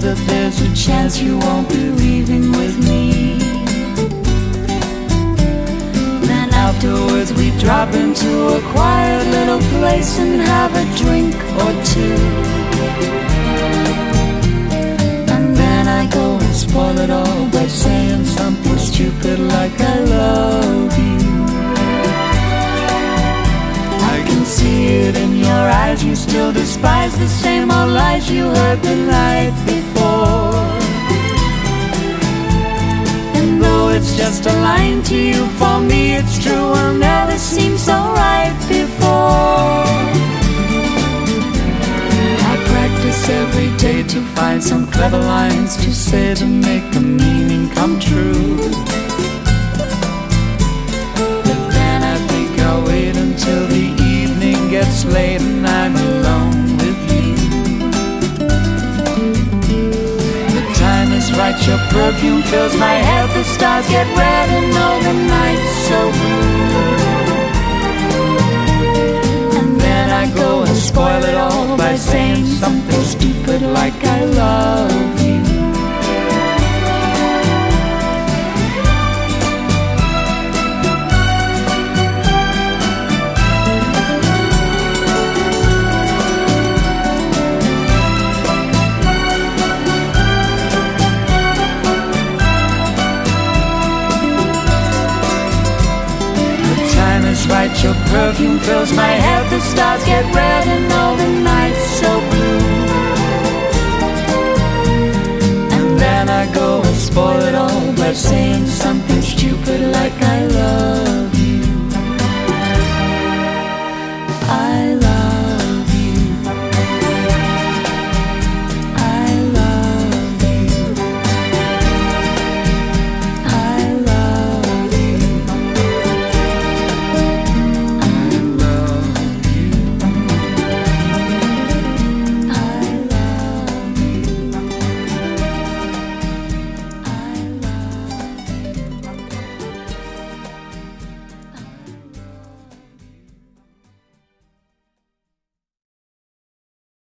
that there's a chance you won't be leaving with me. Then afterwards we drop into a quiet little place and have a drink or two. And then I go and spoil it all by saying something stupid like I love you. I can see it in your eyes, you still despise the same old lies you heard the night before. And though it's just a line to you, for me it's true, will never seem so right before. I practice every day to find some clever lines to say to make the meaning come true. But then I think I'll wait until the evening gets late and I'm alone with you. The time is right, your perfume fills my head, the stars get red and all the night's so blue. And then I go and spoil it all by saying something stupid like I love you. Right, your perfume fills my head, the stars get red and all the night's so blue. And then I go and spoil it all by saying something stupid like I love